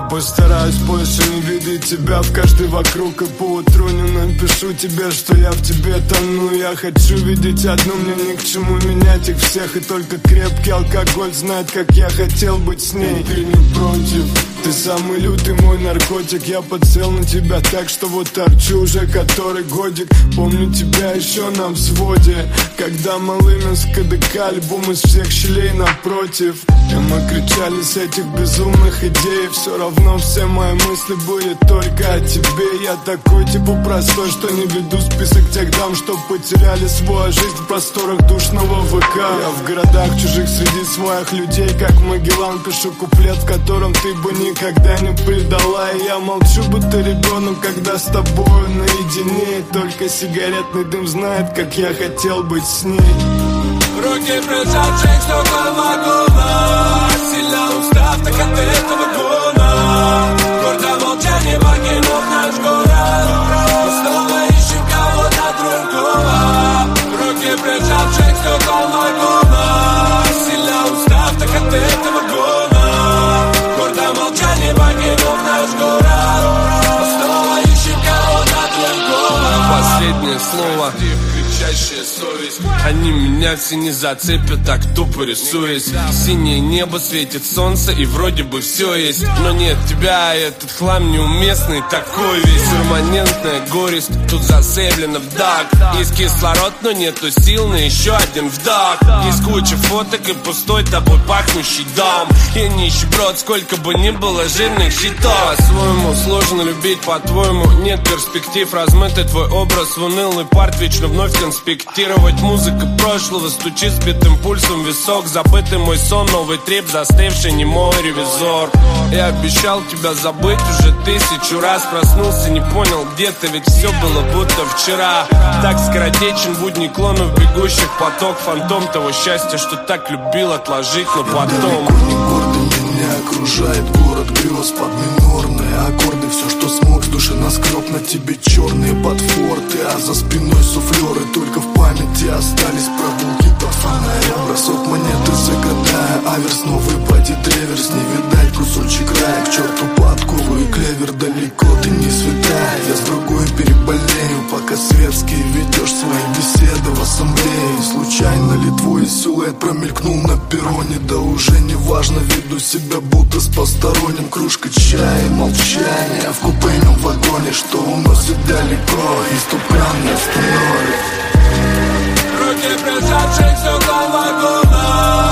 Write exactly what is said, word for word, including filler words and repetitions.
постараюсь больше не видеть тебя в каждой вокруг. И поутру не напишу тебе, что я в тебе тону. Я хочу видеть одну, мне ни к чему менять их всех. И только крепкий алкоголь знает, как я хотел быть с ней. И ты не против, ты самый лютый мой наркотик. Я подсел на тебя так, что вот торчу уже который годик. Помню тебя еще на взводе, когда малыми скадыка альбом из всех щелей напротив. И мы кричали с этих безумных идей. Все равно все мои мысли были только о тебе. Я такой типа простой, что не веду список тех дам, что потеряли свою жизнь в просторах душного ВК. Я в городах чужих среди своих людей, как Магеллан, пишу куплет, в котором ты бы никогда не предала. И я молчу, будто ребенок, когда с тобою наедине. И только сигаретный дым знает, как я хотел быть с ней. Руки прижавших к стеклам вагона, сильно устав так от этого гона. Гордо молчание покинув наш город, мы снова ищем кого-то другого. Руки прижавших к стеклам вагона, сильно устав так от этого гона. Гордо молчание покинув наш город, мы снова ищем кого-то другого. Последнее слово, кричащая совесть. Они меня все не зацепят, так тупо рисуясь. Синее небо, светит солнце и вроде бы все есть. Но нет тебя, этот хлам неуместный такой весь. Перманентная горесть, тут зацеплена вдох. Есть кислород, но нету сил на еще один вдох. Есть куча фоток и пустой тобой пахнущий дом. Я нищеброд, сколько бы ни было жирных щитов. По-своему сложно любить, по-твоему нет перспектив. Размытый твой образ в унылый парт, вечно вновь конспектировать. Музыка прошлого стучит сбитым пульсом в висок. Забытый мой сон, новый трип, застывший немой ревизор. Я обещал тебя забыть уже тысячу раз. Проснулся, не понял, где-то, ведь все было будто вчера. Так скоротечен будни клонов, бегущих поток. Фантом того счастья, что так любил отложить на потом. Далеко не гордо меня окружает город грез под минорные аккорды. Все, что смог с души наскреб на тебе черные подфорты. А за спиной суфлеры, только в памяти остались прогулки под фонарем. Бросок монеты загадая, аверс, новый падит реверс. Не видать кусочек рая, к черту подкову и клевер. Далеко ты не святая, я с другой переболею. Пока светские ведешь свои беседы в ассамблее. Случайно ли твой силуэт промелькнул на перроне? Да уже не важно, веду себя будто с посторонним. Кружка чая, молчание в купейном вагоне, что уносит далеко, и ступрям не остановит. Руки прижавших к стеклам вагона,